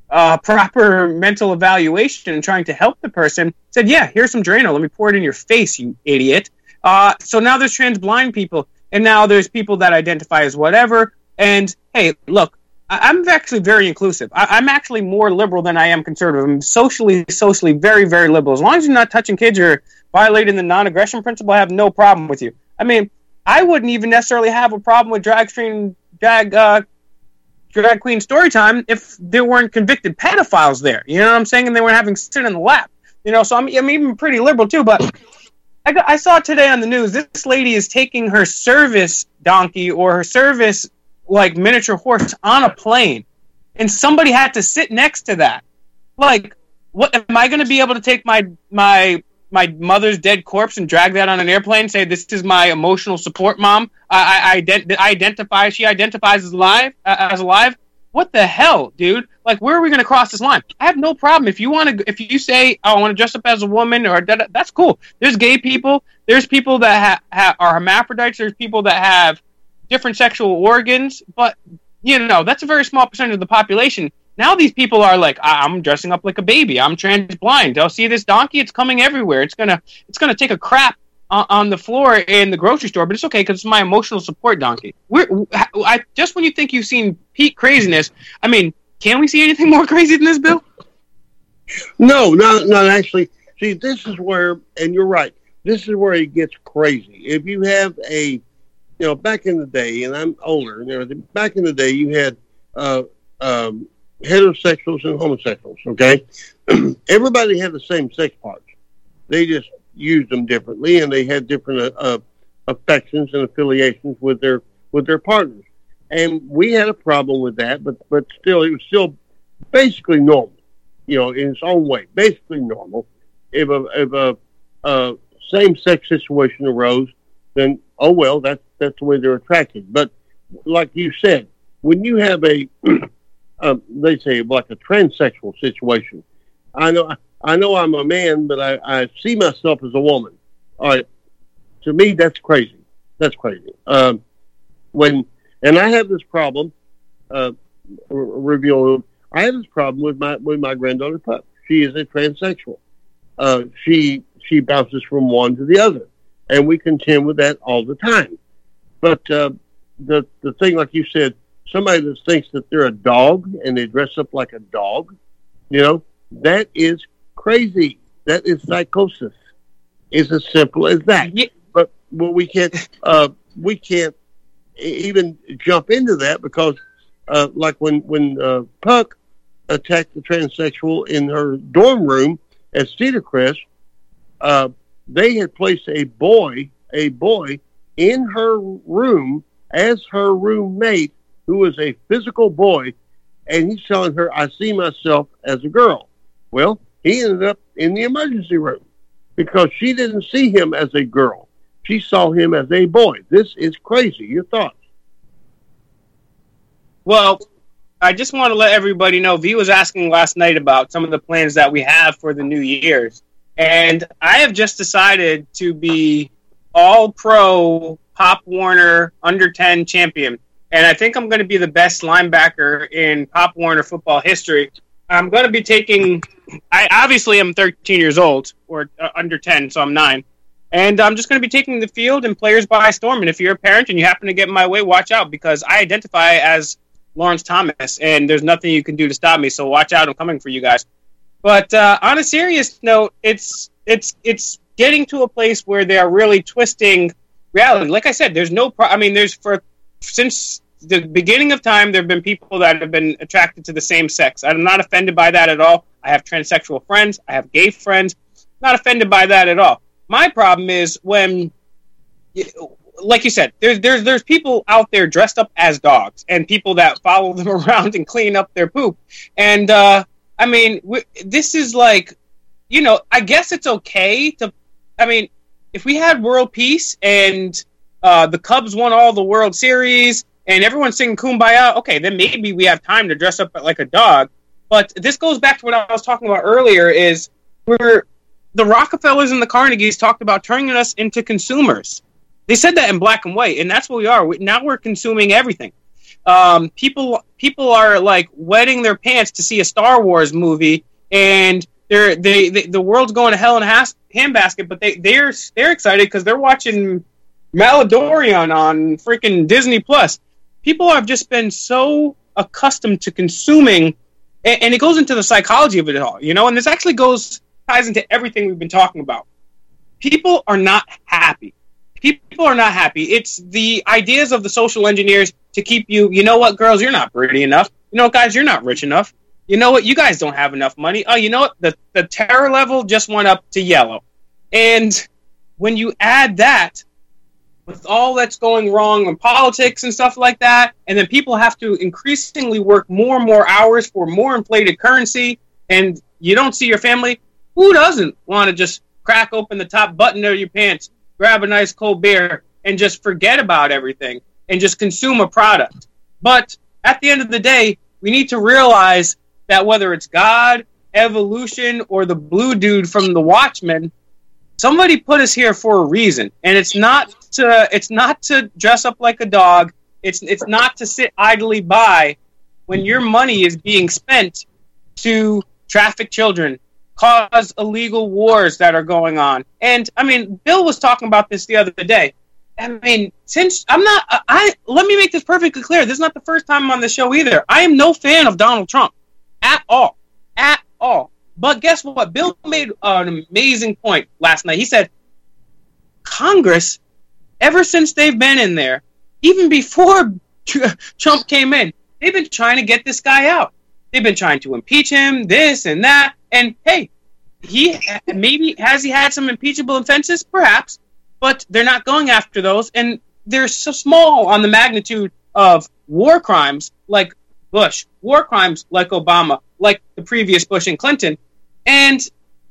uh, proper mental evaluation and trying to help the person, said, yeah, here's some Drano. Let me pour it in your face, you idiot. Uh, so now there's trans blind people, and now there's people that identify as whatever. And, hey, look, I- I'm actually very inclusive. I- I'm actually more liberal than I am conservative. I'm socially, socially very, very liberal. As long as you're not touching kids or violating the non-aggression principle, I have no problem with you. I mean, I wouldn't even necessarily have a problem with drag stream, drag, uh, drag queen story time if there weren't convicted pedophiles there. You know what I'm saying? And they weren't having sit in the lap. You know, so I'm, I'm even pretty liberal too. But I, got, I saw today on the news, this lady is taking her service donkey or her service like miniature horse on a plane, and somebody had to sit next to that. Like, what am I going to be able to take my my my mother's dead corpse and drag that on an airplane? Say this is my emotional support mom. I, I, ident- I identify. She identifies as alive. Uh, as alive. What the hell, dude? Like, where are we going to cross this line? I have no problem if you want to. If you say, "Oh, I want to dress up as a woman," or da- da- that's cool. There's gay people. There's people that ha- ha- are hermaphrodites. There's people that have different sexual organs, but you know that's a very small percentage of the population. Now these people are like, I'm dressing up like a baby. I'm trans blind. I'll see this donkey. It's coming everywhere. It's gonna, it's gonna take a crap on, on the floor in the grocery store, but it's okay because it's my emotional support donkey. We're, I just when you think you've seen peak craziness, I mean, can we see anything more crazy than this, Bill? No, not not actually. See, this is where, and you're right. This is where it gets crazy. If you have a You know, back in the day, and I'm older, you know, back in the day, you had uh, um, heterosexuals and homosexuals, okay? Everybody had the same sex parts. They just used them differently, and they had different uh, affections and affiliations with their with their partners. And we had a problem with that, but, but still, it was still basically normal, you know, in its own way, basically normal. If a, if a, a same-sex situation arose, then, oh, well, that's that's the way they're attracted. But like you said, when you have a, um, they say like a transsexual situation, I know I know I'm a man, but I, I see myself as a woman. All right, to me that's crazy. That's crazy. Um, when and I have this problem. Uh, reveal. I have this problem with my with my granddaughter Pup. She is a transsexual. Uh, she she bounces from one to the other, and we contend with that all the time. But uh, the the thing, like you said, somebody that thinks that they're a dog and they dress up like a dog, you know, that is crazy. That is psychosis. It's as simple as that. Yeah. But well, we can't uh, we can't even jump into that because, uh, like when when uh, Puck attacked the transsexual in her dorm room at Cedar Crest, uh, they had placed a boy a boy. in her room as her roommate, who was a physical boy, and he's telling her, I see myself as a girl. Well, he ended up in the emergency room because she didn't see him as a girl. She saw him as a boy. This is crazy. Your thoughts? Well, I just want to let everybody know, V was asking last night about some of the plans that we have for the New Year's. And I have just decided to be all-pro Pop Warner under ten champion. And I think I'm going to be the best linebacker in Pop Warner football history. I'm going to be taking... I obviously am thirteen years old, or uh, under ten, so I'm nine. And I'm just going to be taking the field and players by storm. And if you're a parent and you happen to get in my way, watch out, because I identify as Lawrence Thomas, and there's nothing you can do to stop me, so watch out. I'm coming for you guys. But uh, on a serious note, it's it's it's getting to a place where they are really twisting reality. Like I said, there's no pro- I mean, there's for since the beginning of time, there have been people that have been attracted to the same sex. I'm not offended by that at all. I have transsexual friends. I have gay friends. Not offended by that at all. My problem is when, like you said, there's there's there's people out there dressed up as dogs and people that follow them around and clean up their poop. And uh, I mean, w- this is like, you know, I guess it's okay to. I mean, if we had world peace and uh, the Cubs won all the World Series and everyone's singing Kumbaya, okay, then maybe we have time to dress up like a dog. But this goes back to what I was talking about earlier, is we're, the Rockefellers and the Carnegies talked about turning us into consumers. They said that in black and white, and that's what we are. We, now we're consuming everything. Um, people people are like wetting their pants to see a Star Wars movie, and they're they, they the world's going to hell in a has- handbasket. But they they're they're excited because they're watching Mandalorian on freaking Disney Plus. People have just been so accustomed to consuming, and, and it goes into the psychology of it all, you know. And this actually goes ties into everything we've been talking about. People are not happy. People are not happy. It's the ideas of the social engineers to keep you, you know what, girls, you're not pretty enough. You know what, guys, you're not rich enough. You know what, you guys don't have enough money. Oh, you know what, the, the terror level just went up to yellow. And when you add that with all that's going wrong in politics and stuff like that, and then people have to increasingly work more and more hours for more inflated currency, and you don't see your family, who doesn't want to just crack open the top button of your pants, grab a nice cold beer, and just forget about everything and just consume a product? But at the end of the day, we need to realize that whether it's God, evolution, or the blue dude from The Watchmen, somebody put us here for a reason. And it's not to it's not to dress up like a dog. It's it's not to sit idly by when your money is being spent to traffic children, cause illegal wars that are going on. And I mean, Bill was talking about this the other day. I mean, since I'm not, I, I let me make this perfectly clear. This is not the first time I'm on the show either. I am no fan of Donald Trump at all, at all. But guess what? Bill made an amazing point last night. He said, Congress, ever since they've been in there, even before Trump came in, they've been trying to get this guy out. They've been trying to impeach him, this and that. And hey, he maybe has he had some impeachable offenses, perhaps, but they're not going after those, and they're so small on the magnitude of war crimes like Bush, war crimes like Obama, like the previous Bush and Clinton. And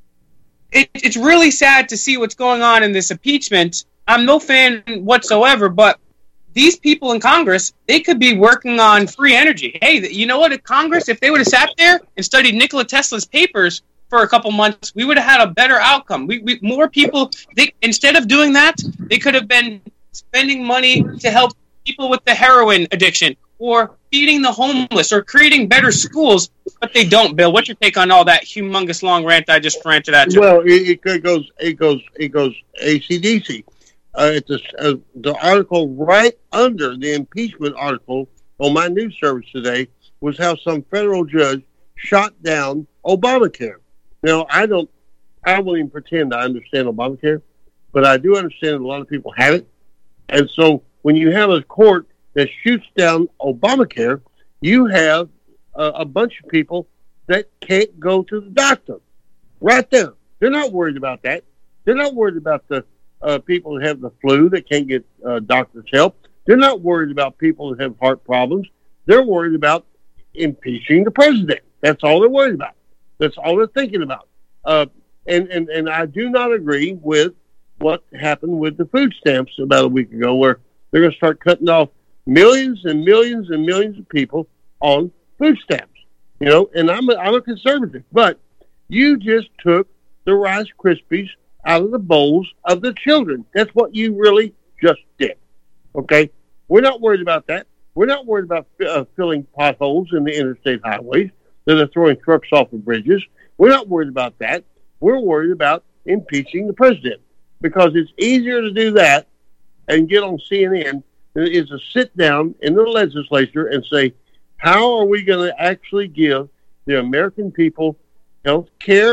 it, it's really sad to see what's going on in this impeachment. I'm no fan whatsoever, but these people in Congress, they could be working on free energy. Hey, you know what? At Congress, if they would have sat there and studied Nikola Tesla's papers for a couple months, we would have had a better outcome. We, we more people, they, instead of doing that, they could have been spending money to help people with the heroin addiction or feeding the homeless or creating better schools, but they don't. Bill, what's your take on all that humongous long rant I just ranted at you? Well, it, it goes, it goes, it goes A C D C. Uh, it's a, uh, the article right under the impeachment article on my news service today was how some federal judge shot down Obamacare. Now, I don't, I won't even pretend I understand Obamacare, but I do understand that a lot of people have it. And so when you have a court that shoots down Obamacare, you have uh, a bunch of people that can't go to the doctor. Right there. They're not worried about that. They're not worried about the Uh, people that have the flu that can't get uh, doctor's help. They're not worried about people that have heart problems. They're worried about impeaching the president. That's all they're worried about. That's all they're thinking about. Uh, and, and, and I do not agree with what happened with the food stamps about a week ago, where they're going to start cutting off millions and millions and millions of people on food stamps. You know, and I'm a, I'm a conservative, but you just took the Rice Krispies out of the bowls of the children. That's what you really just did. Okay? We're not worried about that. We're not worried about uh, filling potholes in the interstate highways that are throwing trucks off of bridges. We're not worried about that. We're worried about impeaching the president, because it's easier to do that and get on C N N than it is to sit down in the legislature and say, how are we going to actually give the American people health care,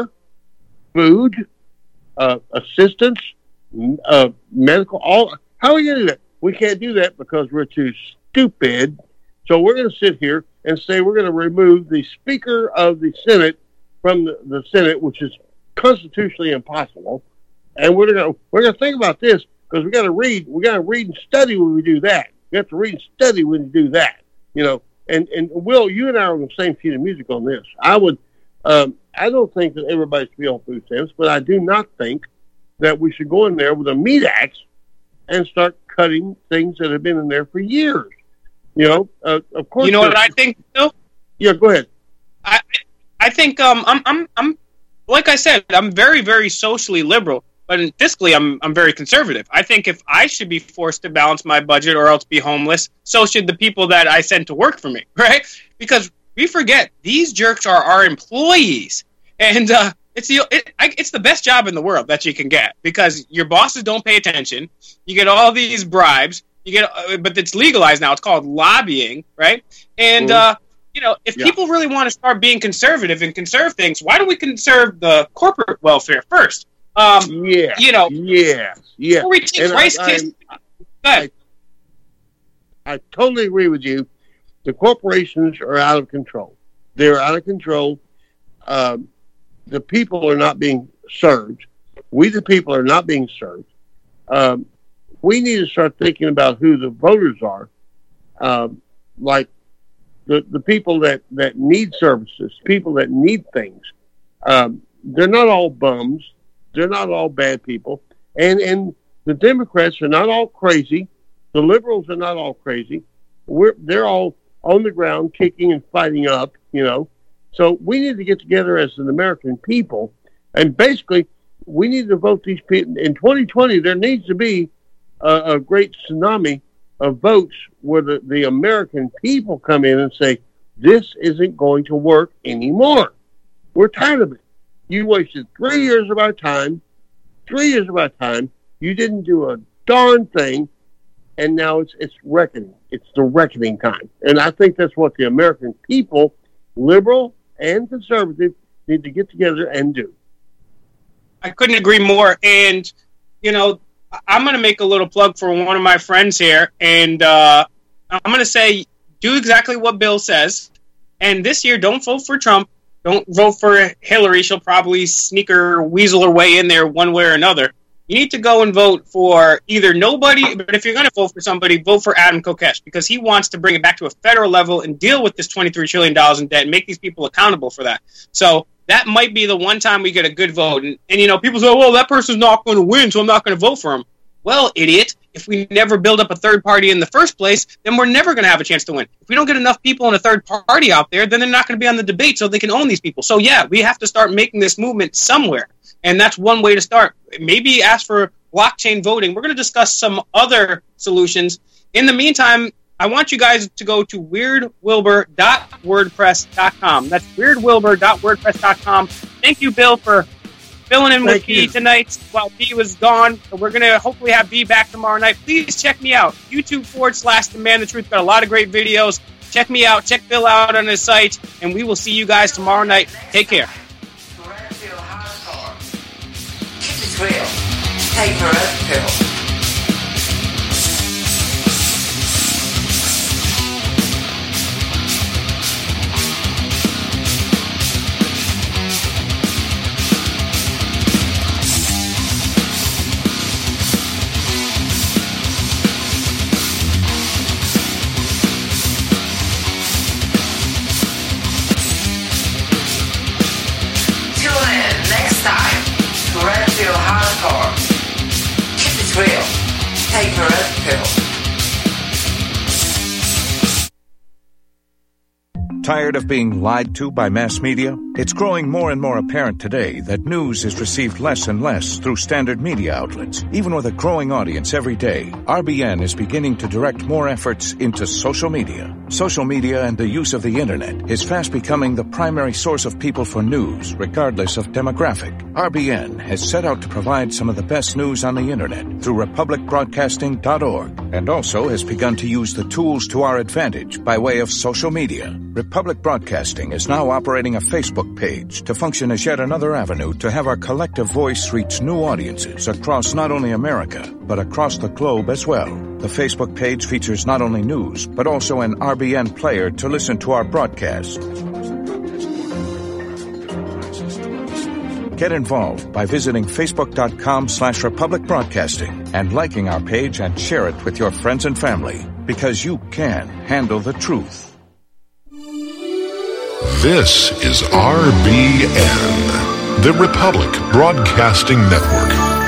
food, Uh, assistance, uh, medical, all. How are we going to do that? We can't do that because we're too stupid. So we're going to sit here and say we're going to remove the Speaker of the Senate from the, the Senate, which is constitutionally impossible. And we're going to we're going to think about this, because we got to read. We got to read and study when we do that. We have to read and study when we do that. You know. And and Will, you and I are on the same sheet of music on this. I would. Um, I don't think that everybody should be on food stamps, but I do not think that we should go in there with a meat axe and start cutting things that have been in there for years. You know, uh, of course. You know what I think, Bill? Yeah, go ahead. I I think um I'm I'm I'm like I said, I'm very very socially liberal, But fiscally, I'm I'm very conservative. I think if I should be forced to balance my budget or else be homeless, so should the people that I send to work for me, right? Because we forget these jerks are our employees, and uh, it's the it, I, it's the best job in the world that you can get because your bosses don't pay attention. You get all these bribes. You get, uh, but it's legalized now. It's called lobbying, right? And uh, you know, if Yeah. people really want to start being conservative and conserve things, why don't we conserve the corporate welfare first? Um, yeah, you know, yeah, yeah. Before we take And Christ I, kiss, I, go ahead. I, I totally agree with you. The corporations are out of control. They're out of control. Um, the people are not being served. We, the people, are not being served. Um, we need to start thinking about who the voters are, um, like the the people that, that need services, people that need things. Um, they're not all bums. They're not all bad people. And and the Democrats are not all crazy. The liberals are not all crazy. We're they're all on the ground kicking and fighting up, you know. So we need to get together as an American people, and basically we need to vote these people. In twenty twenty, there needs to be a, a great tsunami of votes where the, the American people come in and say, this isn't going to work anymore. We're tired of it. You wasted three years of our time, three years of our time. You didn't do a darn thing, and now it's it's reckoning. It's the reckoning time. And I think that's what the American people, liberal and conservative, need to get together and do. I couldn't agree more. And, you know, I'm going to make a little plug for one of my friends here. And uh, I'm going to say, do exactly what Bill says. And this year, don't vote for Trump. Don't vote for Hillary. She'll probably sneak her, weasel her way in there one way or another. You need to go and vote for either nobody, but if you're going to vote for somebody, vote for Adam Kokesh, because he wants to bring it back to a federal level and deal with this twenty-three trillion dollars in debt and make these people accountable for that. So that might be the one time we get a good vote. And, and you know, people say, well, that person's not going to win, so I'm not going to vote for him. Well, idiot, if we never build up a third party in the first place, then we're never going to have a chance to win. If we don't get enough people in a third party out there, then they're not going to be on the debate so they can own these people. So, yeah, we have to start making this movement somewhere. And that's one way to start. Maybe ask for blockchain voting. We're going to discuss some other solutions. In the meantime, I want you guys to go to weird wilbur dot wordpress dot com. That's weird wilbur dot wordpress dot com. Thank you, Bill, for filling in Thank with you. B tonight while B was gone. So we're going to hopefully have B back tomorrow night. Please check me out. YouTube forward slash The Man the Truth. Got a lot of great videos. Check me out. Check Bill out on his site. And we will see you guys tomorrow night. Take care. Keep it real. Take a red pill. Tune in next time to Red Pill Hardcore. Keep it real. Take a red pill. Tired of being lied to by mass media? It's growing more and more apparent today that news is received less and less through standard media outlets. Even with a growing audience every day, R B N is beginning to direct more efforts into social media. Social media and the use of the internet is fast becoming the primary source of people for news, regardless of demographic. R B N has set out to provide some of the best news on the internet through republic broadcasting dot org, and also has begun to use the tools to our advantage by way of social media. Republic Broadcasting is now operating a Facebook page to function as yet another avenue to have our collective voice reach new audiences across not only America, but across the globe as well. The Facebook page features not only news, but also an R B N player to listen to our broadcast. Get involved by visiting facebook.com slash Republic Broadcasting and liking our page and share it with your friends and family, because you can handle the truth. This is R B N, the Republic Broadcasting Network.